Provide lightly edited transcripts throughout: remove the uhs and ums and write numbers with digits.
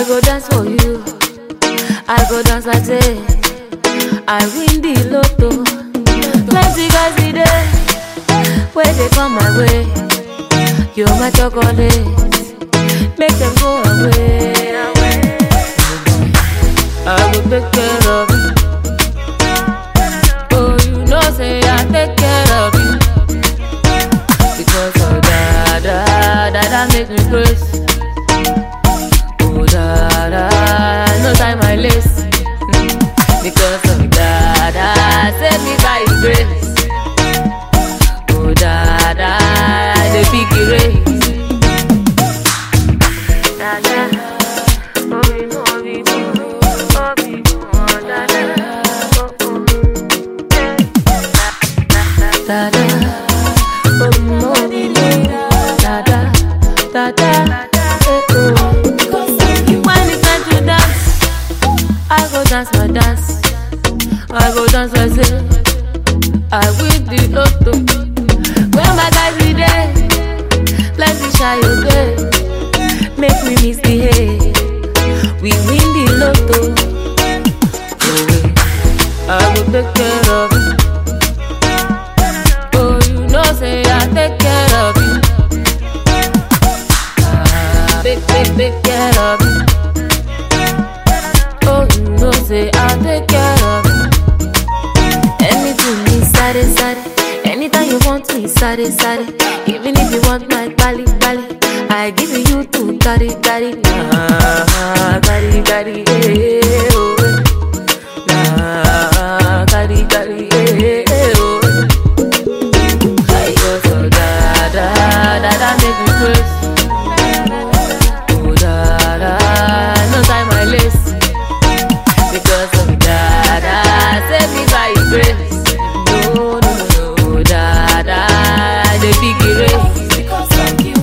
go dance for you. I go dance like say I win the lotto. Plenty guys be there, where they come my way. You're my chocolate, make them go away. I will take care of you. Oh, you know say I take care of you. Because of that make me crazy. Oh, no time I lace. Because of that, save me by His grace. Oh, the big race. When it's time to dance, I go dance my dance. I go dance my say I win the lotto. When my guys be there, plenty shy okay, make me misbehave. We win the lotto. I will take care of you. Oh, you know say I take care of you. Take care of you. Oh, you know say I take care of you. Anything inside. Anytime you want me inside. Even if you want my bali, I give you to carry. Carry, eh, oh. Carry, eh, oh. I go so da make me crazy. No time I lace. Because of that, save me by His grace. No, the big race. Because of you.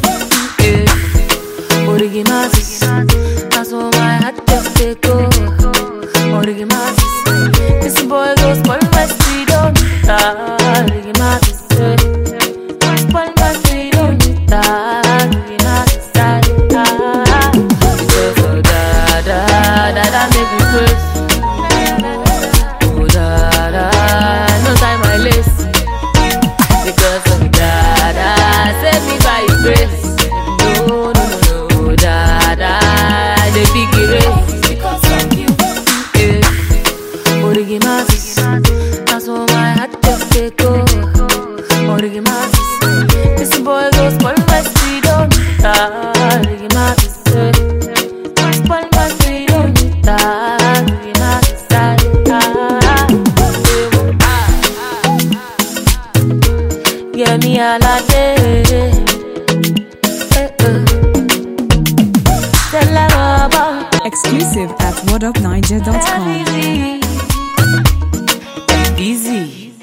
Origimatis, that's all my heart just take go. Origimatis, this boy goes for my speed on. Origimatis, spoil my speed on. Origimatis, because of that make me crazy. Oh, no time I lace. Because of that, save me by His grace. No, the big race. Because of you. Origimatis, that's all my heart just take go. Origimatis, this boy goes for my speed on. Origimatis, spoil my speed on. Origimatis, yeah, me all a day. Exclusive at whatupniger.com. Easy.